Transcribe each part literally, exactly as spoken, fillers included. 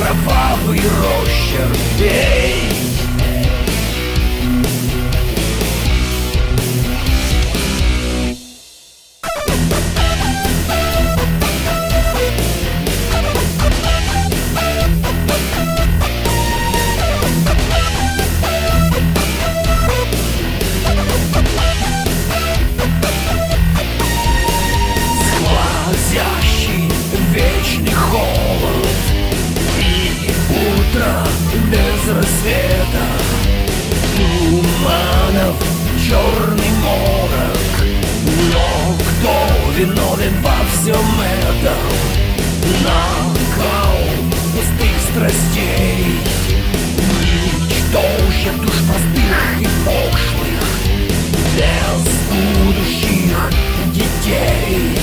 кровавый росчерк. Эй! Сквозящий вечный холод и утро без рассвета, туманов черный морок. Но кто виновен во всем этом? Накал пустых страстей, ничтожья душ простых и пошлых, без будущих детей.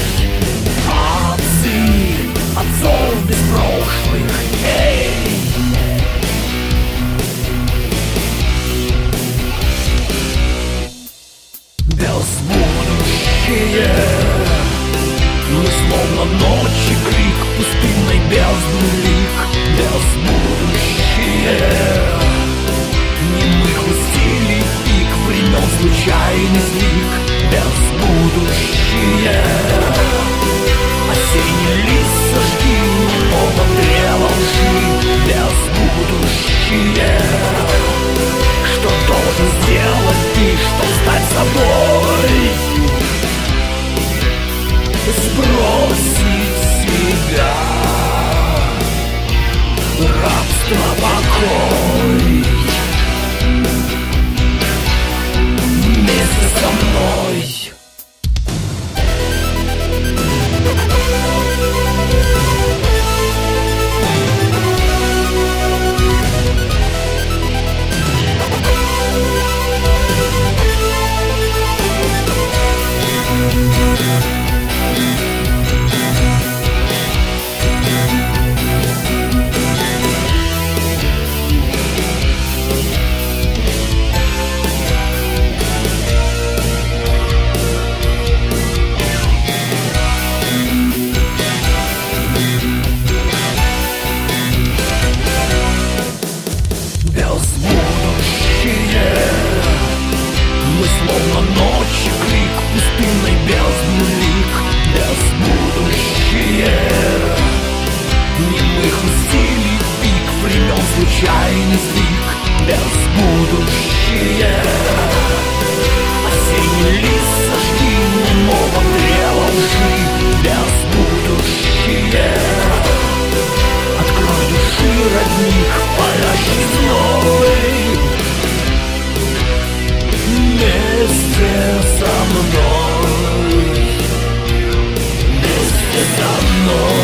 Отцы отцов без прошлых. Эй! Безбудущие, мы словно ночи крик пустынной бездны лик. Безбудущие, немых усилий пик времен случайный сдвиг. Безбудущие, осенний лист сожги немного древа лжи. Безбудущие, что должен сделать ты, чтоб стать собой? Сбросить с себя рабство, покой вместе со мной. Мы словно ночи крик пустынной бездны лик. Безбудущие, немых усилий пик времен случайный сдвиг. Безбудущие, осенний лист сожги немого древа лжи. Безбудущие, открой души родник палящий зной. Вместе со мной, вместе со мной.